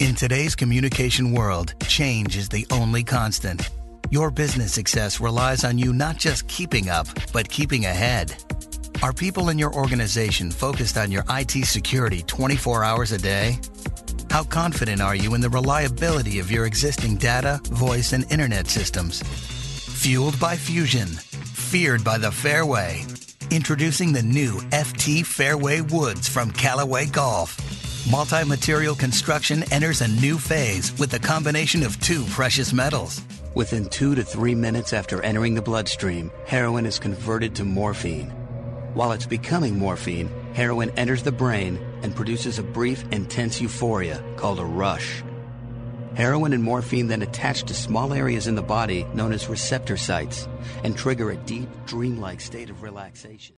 In today's communication world, change is the only constant. Your business success relies on you not just keeping up, but keeping ahead. Are people in your organization focused on your IT security 24 hours a day? How confident are you in the reliability of your existing data, voice, and internet systems? Fueled by Fusion, feared by the fairway. Introducing the new FT Fairway Woods from Callaway Golf. Multi-material construction enters a new phase with a combination of two precious metals. Within 2 to 3 minutes after entering the bloodstream, heroin is converted to morphine. While it's becoming morphine, heroin enters the brain and produces a brief, intense euphoria called a rush. Heroin and morphine then attach to small areas in the body known as receptor sites and trigger a deep, dreamlike state of relaxation.